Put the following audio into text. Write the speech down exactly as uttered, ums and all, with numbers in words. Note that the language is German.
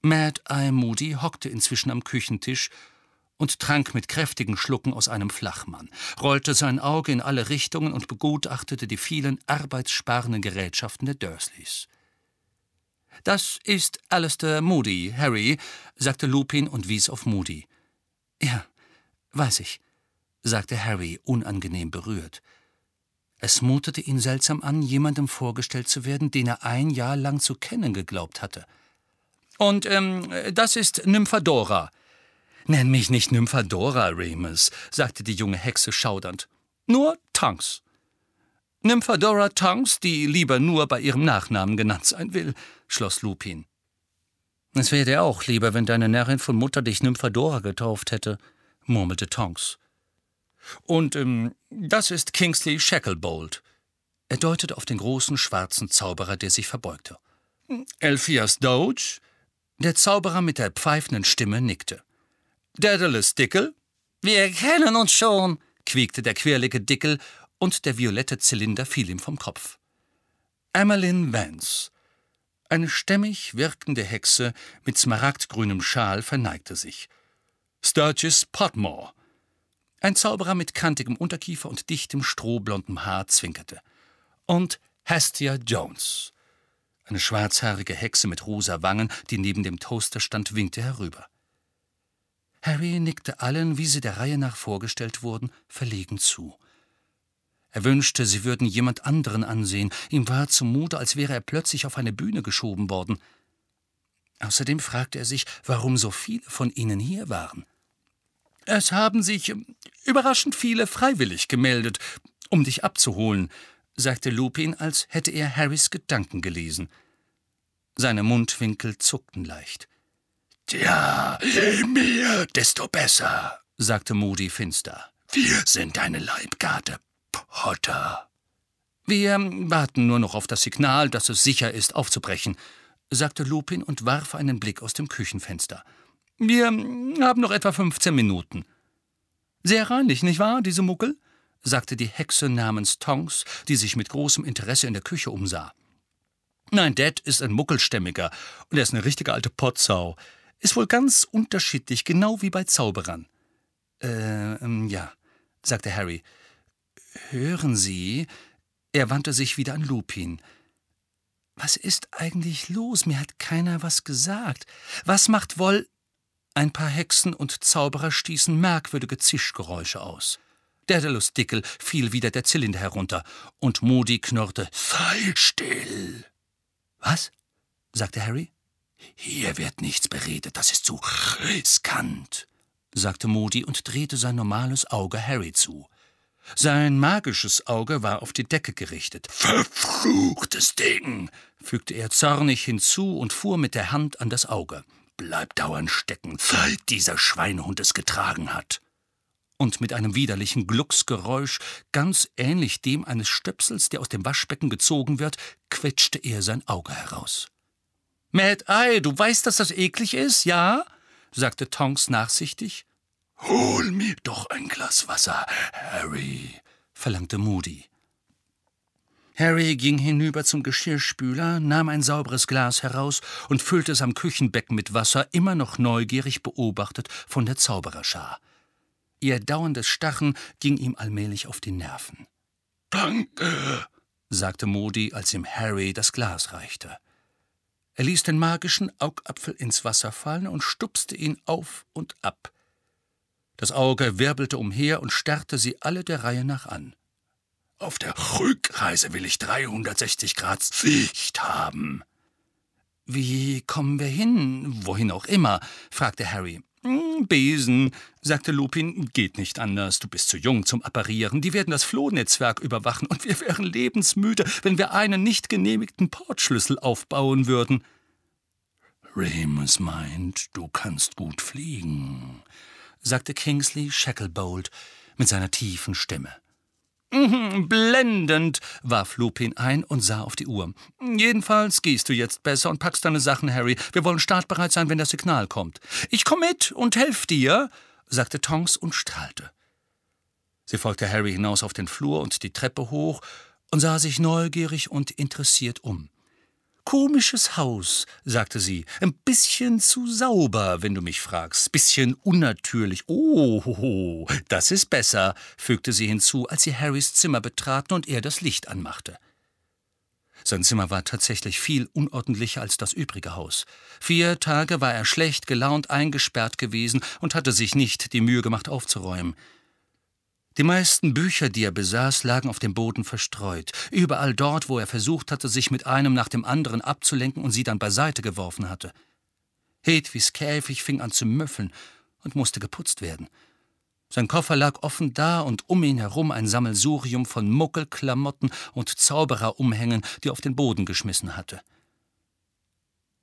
Mad-Eye Moody hockte inzwischen am Küchentisch und trank mit kräftigen Schlucken aus einem Flachmann, rollte sein Auge in alle Richtungen und begutachtete die vielen arbeitssparenden Gerätschaften der Dursleys. »Das ist Alistair Moody, Harry«, sagte Lupin und wies auf Moody. »Ja, weiß ich«, sagte Harry, unangenehm berührt. Es mutete ihn seltsam an, jemandem vorgestellt zu werden, den er ein Jahr lang zu kennen geglaubt hatte. »Und, ähm, das ist Nymphadora.« »Nenn mich nicht Nymphadora, Remus«, sagte die junge Hexe schaudernd. »Nur Tonks.« »Nymphadora Tonks, die lieber nur bei ihrem Nachnamen genannt sein will«, schloss Lupin. »Es wäre dir auch lieber, wenn deine Närrin von Mutter dich Nymphadora getauft hätte«, murmelte Tonks. »Und, ähm, das ist Kingsley Shacklebolt.« Er deutete auf den großen schwarzen Zauberer, der sich verbeugte. »Elphias Doge?« Der Zauberer mit der pfeifenden Stimme nickte. »Daedalus Dickel?« »Wir kennen uns schon«, quiekte der quirlige Dickel, und der violette Zylinder fiel ihm vom Kopf. »Emmeline Vance.« Eine stämmig wirkende Hexe mit smaragdgrünem Schal verneigte sich. »Sturgis Podmore.« Ein Zauberer mit kantigem Unterkiefer und dichtem, strohblondem Haar zwinkerte. »Und Hestia Jones.« Eine schwarzhaarige Hexe mit rosa Wangen, die neben dem Toaster stand, winkte herüber. Harry nickte allen, wie sie der Reihe nach vorgestellt wurden, verlegen zu. Er wünschte, sie würden jemand anderen ansehen. Ihm war zumute, als wäre er plötzlich auf eine Bühne geschoben worden. Außerdem fragte er sich, warum so viele von ihnen hier waren. »Es haben sich überraschend viele freiwillig gemeldet, um dich abzuholen«, sagte Lupin, als hätte er Harrys Gedanken gelesen. Seine Mundwinkel zuckten leicht. »Tja, je mehr, desto besser«, sagte Moody finster. »Wir sind deine Leibgarde, Potter.« »Wir warten nur noch auf das Signal, dass es sicher ist, aufzubrechen«, sagte Lupin und warf einen Blick aus dem Küchenfenster. »Wir haben noch etwa fünfzehn Minuten.« »Sehr reinlich, nicht wahr, diese Muckel?«, sagte die Hexe namens Tonks, die sich mit großem Interesse in der Küche umsah. »Nein, Dad ist ein Muckelstämmiger und er ist eine richtige alte Potsau. Ist wohl ganz unterschiedlich, genau wie bei Zauberern.« »Äh, ähm, ja«, sagte Harry. »Hören Sie«, er wandte sich wieder an Lupin. »Was ist eigentlich los? Mir hat keiner was gesagt. Was macht wohl...« Ein paar Hexen und Zauberer stießen merkwürdige Zischgeräusche aus. Daedalus Dickel fiel wieder der Zylinder herunter, und Moody knurrte, »Sei still!« »Was?«, sagte Harry. »Hier wird nichts beredet, das ist zu riskant«, sagte Moody und drehte sein normales Auge Harry zu. Sein magisches Auge war auf die Decke gerichtet. »Verfluchtes Ding«, fügte er zornig hinzu und fuhr mit der Hand an das Auge. »Bleib dauernd stecken, seit dieser Schweinehund es getragen hat.« Und mit einem widerlichen Glucksgeräusch, ganz ähnlich dem eines Stöpsels, der aus dem Waschbecken gezogen wird, quetschte er sein Auge heraus. »Mad-Eye, du weißt, dass das eklig ist, ja?«, sagte Tonks nachsichtig. »Hol mir doch ein Glas Wasser, Harry«, verlangte Moody. Harry ging hinüber zum Geschirrspüler, nahm ein sauberes Glas heraus und füllte es am Küchenbecken mit Wasser, immer noch neugierig beobachtet von der Zaubererschar. Ihr dauerndes Starren ging ihm allmählich auf die Nerven. »Danke«, sagte Moody, als ihm Harry das Glas reichte. Er ließ den magischen Augapfel ins Wasser fallen und stupste ihn auf und ab. Das Auge wirbelte umher und starrte sie alle der Reihe nach an. »Auf der Rückreise will ich dreihundertsechzig Grad Sicht haben.« »Wie kommen wir hin? Wohin auch immer?«, fragte Harry. »Besen«, sagte Lupin, »geht nicht anders. Du bist zu jung zum Apparieren. Die werden das Flohnetzwerk überwachen, und wir wären lebensmüde, wenn wir einen nicht genehmigten Portschlüssel aufbauen würden.« »Remus meint, du kannst gut fliegen«, sagte Kingsley Shacklebolt mit seiner tiefen Stimme. Mhm, »blendend«, warf Lupin ein und sah auf die Uhr. »Jedenfalls gehst du jetzt besser und packst deine Sachen, Harry. Wir wollen startbereit sein, wenn das Signal kommt.« »Ich komm mit und helf dir«, sagte Tonks und strahlte. Sie folgte Harry hinaus auf den Flur und die Treppe hoch und sah sich neugierig und interessiert um. »Komisches Haus«, sagte sie, »ein bisschen zu sauber, wenn du mich fragst, bisschen unnatürlich. Oh, das ist besser«, fügte sie hinzu, als sie Harrys Zimmer betraten und er das Licht anmachte. Sein Zimmer war tatsächlich viel unordentlicher als das übrige Haus. Vier Tage war er schlecht gelaunt eingesperrt gewesen und hatte sich nicht die Mühe gemacht, aufzuräumen. Die meisten Bücher, die er besaß, lagen auf dem Boden verstreut, überall dort, wo er versucht hatte, sich mit einem nach dem anderen abzulenken und sie dann beiseite geworfen hatte. Hedwigs Käfig fing an zu müffeln und musste geputzt werden. Sein Koffer lag offen da und um ihn herum ein Sammelsurium von Muggelklamotten und Zaubererumhängen, die er auf den Boden geschmissen hatte.